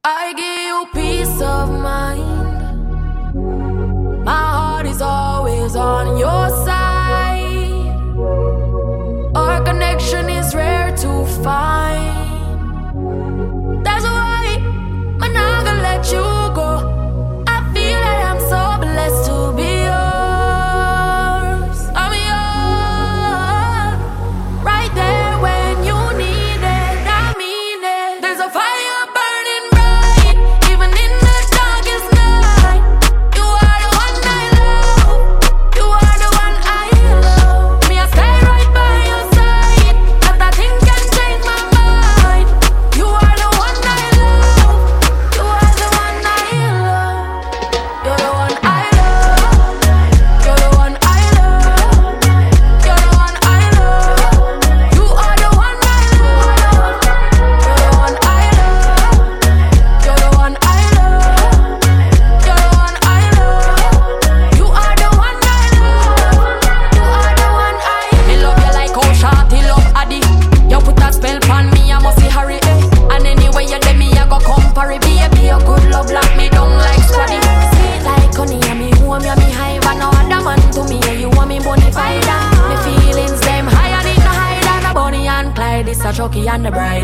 I give you peace of mind. My heart is always on your side. Our connection is rare to find. That's why I'm not gonna let you go. I feel like I'm so blessed to be yours. I'm yours, right there when you need it. I mean it. There's a fire burning bright, even in the darkest night. You are the one I love. You are the one I love. Me, I stay right by your side. Nothing can change my mind. You are the one I love. You are the one I love. You're the one I love. You're the one I love. You're the one I love. You are the one I love. You're the one I love. You're the one I love. You're the one I love. You are the one I love. You are the one I love. Me love you like how Shawty love Addy. You put a spell on me, I must see hurry. And anyway you let me, I go come parry. Baby, your good love lock me down like squaddy. Sweet like honey, and me warm, you me high. But no other man to me, and you want me bonafide. Me feelings them higher than the high than a Bonnie and Clyde. It's a Chucky and the bride.